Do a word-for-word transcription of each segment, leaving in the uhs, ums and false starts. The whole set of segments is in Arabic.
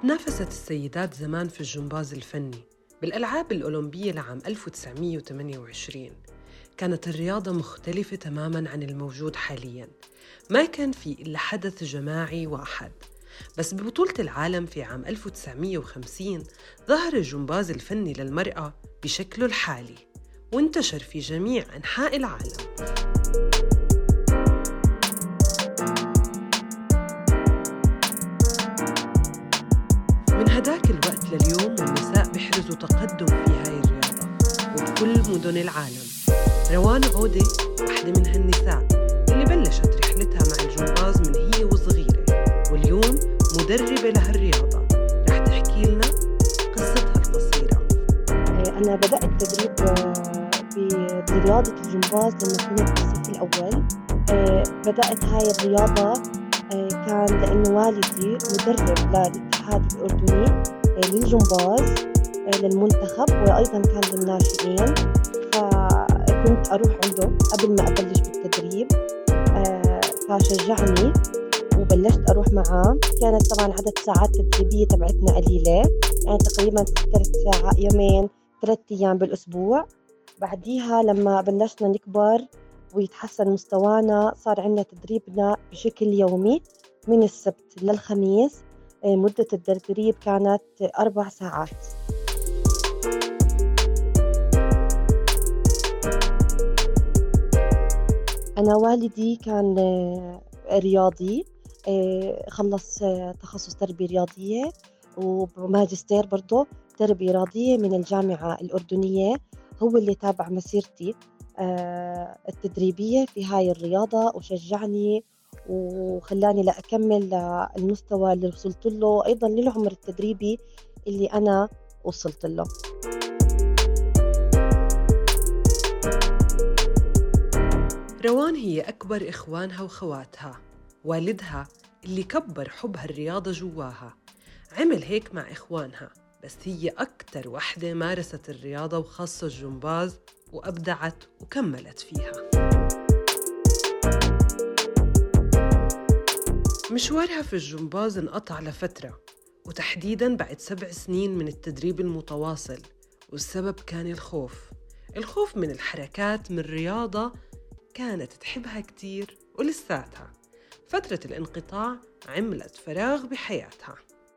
تنافست السيدات زمان في الجمباز الفني بالألعاب الأولمبية لعام ألف وتسعمية وثمانية وعشرين. كانت الرياضة مختلفة تماماً عن الموجود حالياً، ما كان في إلا حدث جماعي واحد. بس ببطولة العالم في عام ألف وتسعمية وخمسين ظهر الجمباز الفني للمرأة بشكله الحالي وانتشر في جميع أنحاء العالم. من هداك الوقت لليوم والنساء بيحرزوا تقدم في هاي الرياضة وبكل مدن العالم. روان عودة واحدة من هالنساء اللي بلشت رحلتها مع الجمباز من هي وصغيرة، واليوم مدربة لهالرياضة. رح تحكي لنا قصتها القصيرة. أنا بدأت تدريب برياضة الجمباز لما كنت بالصف الأول. بدأت هاي الرياضة كان لأنه والدي مدرب للاتحاد الأردني للجمباز للمنتخب وأيضاً كان للناشئين، فكنت أروح عنده قبل ما أبلش بالتدريب، فشجعني وبلشت أروح معاه. كانت طبعاً عدد ساعات تدريبية تبعتنا قليلة، يعني تقريباً ثلاث ساعات يومين ثلاث أيام بالأسبوع. بعديها لما بلشنا نكبر ويتحسن مستوانا صار عندنا تدريبنا بشكل يومي من السبت للخميس. مدة التدريب كانت أربع ساعات. أنا والدي كان رياضي، خلص تخصص تربية رياضية وماجستير برضه تربية رياضية من الجامعة الأردنية. هو اللي تابع مسيرتي التدريبية في هاي الرياضة وشجعني وخلاني لأكمل المستوى اللي وصلت له، أيضاً للعمر التدريبي اللي أنا وصلت له. روان هي أكبر إخوانها وخواتها. والدها اللي كبر حب هالرياضة جواها عمل هيك مع إخوانها، بس هي أكتر وحدة مارست الرياضة وخاصة الجمباز وأبدعت وكملت فيها. مشوارها في الجمباز انقطع لفترة، وتحديداً بعد سبع سنين من التدريب المتواصل، والسبب كان الخوف. الخوف من الحركات من رياضة كانت تحبها كتير ولساتها. فترة الانقطاع عملت فراغ بحياتها.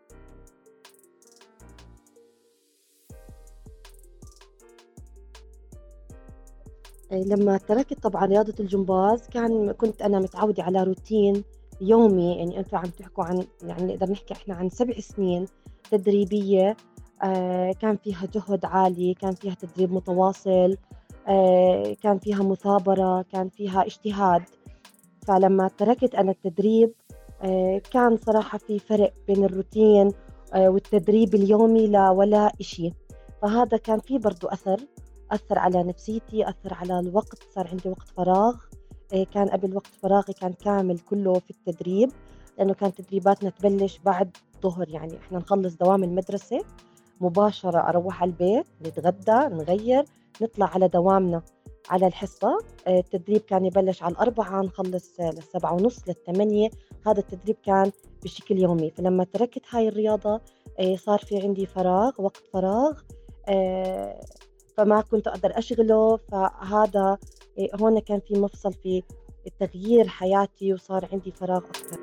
لما تركت طبعا رياضة الجمباز كان كنت أنا متعودة على روتين يومي، يعني أنتوا عم تحكوا عن يعني نقدر نحكي إحنا عن سبع سنين تدريبية. آه كان فيها جهد عالي، كان فيها تدريب متواصل، آه كان فيها مثابرة، كان فيها اجتهاد. فلما تركت أنا التدريب آه كان صراحة في فرق بين الروتين آه والتدريب اليومي لا ولا إشي. فهذا كان فيه برضو أثر أثر على نفسيتي، أثر على الوقت، صار عندي وقت فراغ. كان قبل وقت فراغي كان كامل كله في التدريب، لأنه كان تدريباتنا تبلش بعد ظهر، يعني إحنا نخلص دوام المدرسة مباشرة أروح على البيت نتغدى نغير نطلع على دوامنا على الحصة. التدريب كان يبلش على الأربعة نخلص للسبعة ونص للثمانية. هذا التدريب كان بشكل يومي. فلما تركت هاي الرياضة صار في عندي فراغ، وقت فراغ، فما كنت أقدر أشغله. فهذا هون كان في مفصل في تغيير حياتي وصار عندي فراغ أكثر.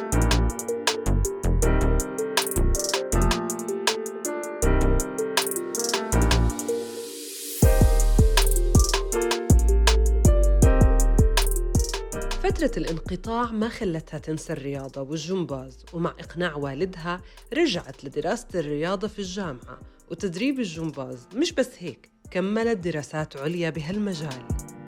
فترة الانقطاع ما خلتها تنسى الرياضة والجمباز، ومع إقناع والدها رجعت لدراسة الرياضة في الجامعة وتدريب الجمباز. مش بس هيك، كملت دراسات عليا بهالمجال.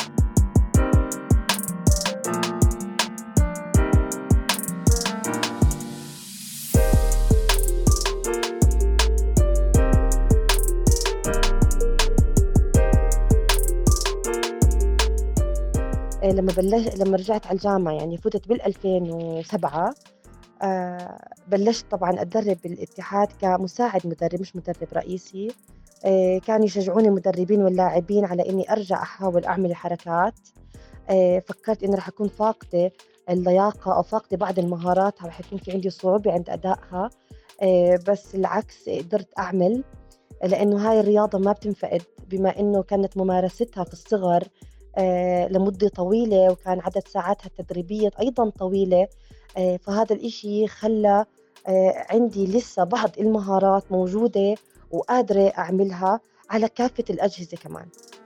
لما بلش لما رجعت على الجامعة يعني فتت بالألفين وسبعة، آه بلشت طبعا أتدرب بالاتحاد كمساعد مدرب مش مدرب رئيسي. آه كانوا يشجعوني المدربين واللاعبين على إني أرجع أحاول أعمل حركات. آه فكرت إني رح أكون فاقدة اللياقة أو فاقدة بعض المهارات، رح يكون في عندي صعوبة عند أدائها. آآ بس العكس قدرت أعمل، لإنه هاي الرياضة ما بتنفقد، بما إنه كانت ممارستها في الصغر آآ لمدة طويلة، وكان عدد ساعاتها التدريبية أيضًا طويلة. آآ فهذا الإشي خلّى آآ عندي لسه بعض المهارات موجودة وقادرة أعملها على كافة الأجهزة كمان.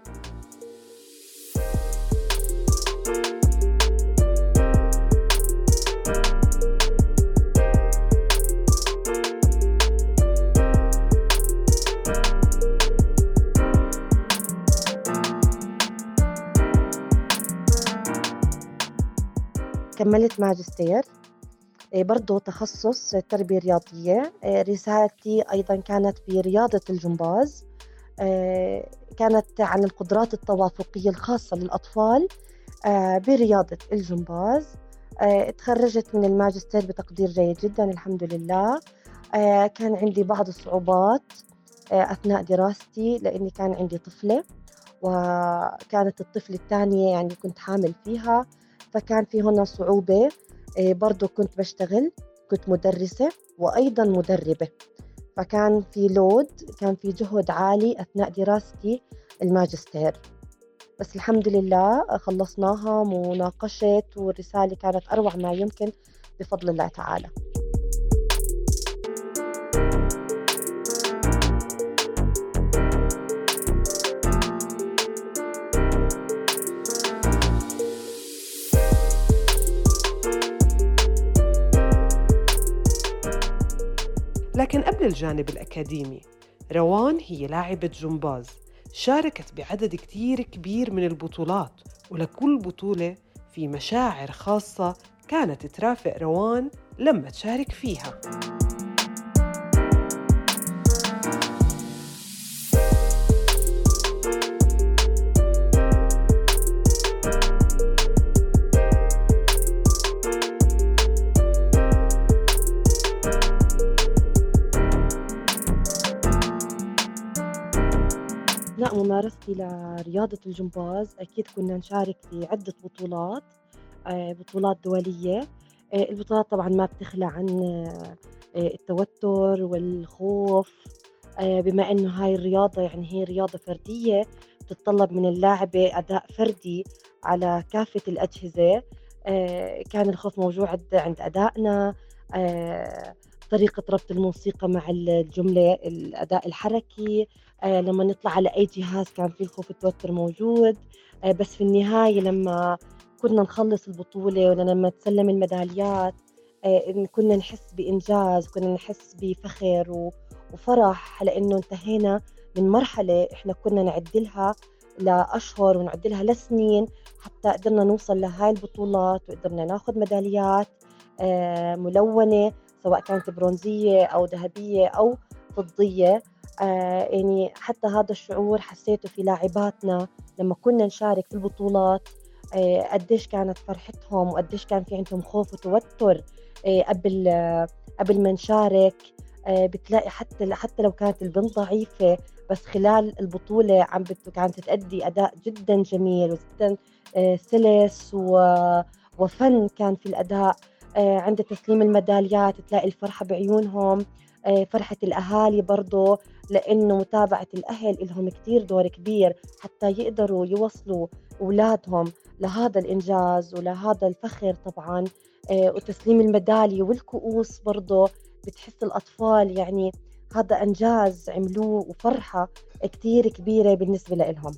كمّلت ماجستير، آآ برضه تخصُّص تربية رياضية. آآ رسالتي أيضًا كانت برياضة الجمباز. آآ كانت عن القدرات التوافقية الخاصة للأطفال آآ برياضة الجمباز. آآ اتخرّجت من الماجستير بتقدير جيد جدًا الحمد لله. آآ كان عندي بعض الصعوبات آآ أثناء دراستي، لإني كان عندي طفلة، وكانت الطفلة التانية يعني كنت حامل فيها، فكان في هنا صعوبة. آآ برضه كنت باشتغل، كنت مُدرِّسة وأيضًا مُدرِّبة، فكان في load، كان في جهد عالي أثناء دراستي الماجستير. بس الحمد لله خلّصناها وناقشت، والرسالة كانت أروع ما يمكن بفضل الله تعالى. لكن قبل الجانب الأكاديمي، روان هي لاعبة جمباز شاركت بعدد كتير كبير من البطولات، ولكل بطولة في مشاعر خاصة كانت ترافق روان لما تشارك فيها. أثناء ممارستي لرياضة الجمباز أكيد كنا نشارك في عدة بطولات، آآ بطولات دولية. آآ البطولات طبعًا ما بتخلى عن آآ التوتر والخوف، آآ بما إنه هاي الرياضة يعني هي رياضة فردية، بتتطلب من اللاعبة أداء فردي على كافة الأجهزة. آآ كان الخوف موجود عند أدائنا، آآ طريقة ربط الموسيقى مع ال الجملة، الأداء الحركي. آآ لمّا نطلع على أي جهاز كان في الخوف والتوتر موجود. آآ بس في النهاية لمّا كنا نخلّص البطولة ولمّا نسلّم الميداليات، آآ إن كنا نحس بإنجاز، كنا نحس بفخر و وفرح، لإنه انتهينا من مرحلة إحنا كنا نعد لها لأشهر ونعد لها لسنين حتى قدرنا نوصل لهاي البطولات، وقدرنا ناخد ميداليات آآ ملونة، سواء كانت برونزية أو ذهبية أو فضية. آآ يعني حتى هذا الشعور حسيته في لاعباتنا لمّا كنا نشارك في البطولات، آآ قديش كانت فرحتهم وقديش كان في عندهم خوف وتوتر آآ قبل آه، قبل ما نشارك. آآ بتلاقي حتى ل حتى لو كانت البنت ضعيفة، بس خلال البطولة عم بت كانت تأدي أداء جدًا جميل وجدًا آآ سلس و وفَن كان في الأداء. آآ عند تسليم الميداليات تلاقي الفرحة بعيونهم، آآ فرحة الأهالي برضه، لإنه متابعة الأهل إلهم كتير دور كبير حتى يقدروا يوصلوا أولادهم لهذا الإنجاز ولهذا الفخر طبعًا. آآ وتسليم الميدالية والكؤوس برضه بتحس الأطفال يعني هذا إنجاز عملوه وفرحة كتير كبيرة بالنسبة لإلهم.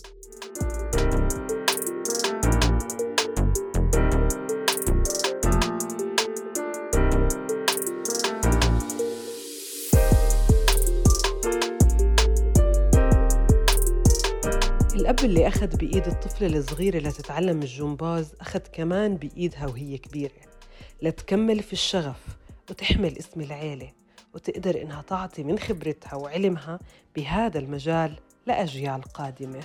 الأب اللي أخذ بإيد الطفلة الصغيرة لتتعلم الجمباز أخذ كمان بإيدها وهي كبيرة لتكمل في الشغف وتحمل اسم العيلة، وتقدر إنها تعطي من خبرتها وعلمها بهذا المجال لأجيال قادمة.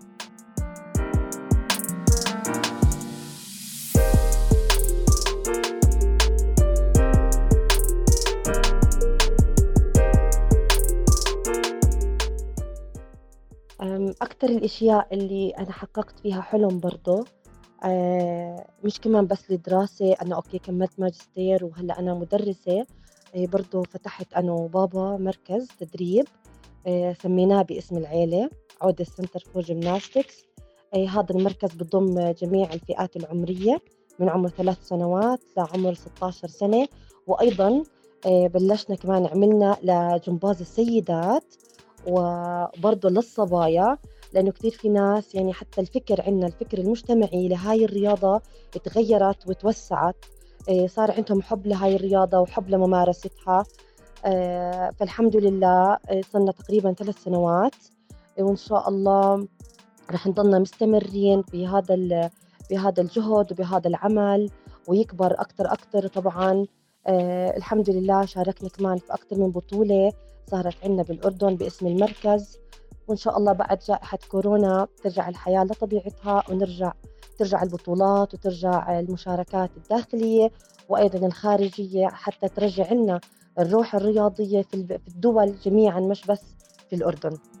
آمم أكتر الأشياء اللي أنا حققت فيها حلم برضه، آآ مش كمان بس الدراسة، أنا أوكي كمّلت ماجستير وهلأ أنا مُدرِّسة. آآ برضه فتحت أنا وبابا مركز تدريب، آآ سميناه باسم العيلة عودة Center for Gymnastics. آآ هذا المركز بيضم جميع الفئات العمرية من عمر ثلاث سنوات لعمر ستة عشر سنة، وأيضًا آآ بلشنا كمان عملنا لجمباز السيدات وبرضه للصبايا، لإنه كتير في ناس يعني حتى الفكر عندنا الفكر المجتمعي لهاي الرياضة اتغيّرت واتوسّعت، آآ صار عندهم حُب لهاي الرياضة وحُب لممارستها. آآ فالحمد لله آآ صرنا تقريبًا ثلاث سنوات، آه، وإن شاء الله رح نضلنا مستمرين بهذا ال بهذا الجهد وبهذا العمل ويكبر أكتر أكتر طبعًا. آآ الحمد لله شاركنا كمان في أكتر من بطولة صارت عندنا بالأردن باسم المركز، وإن شاء الله بعد جائحة كورونا ترجع الحياة لطبيعتها ونرجع ترجع البطولات وترجع المشاركات الداخلية وأيضًا الخارجية حتى ترجع لنا الروح الرياضية في الب في الدول جميعًا مش بس في الأردن.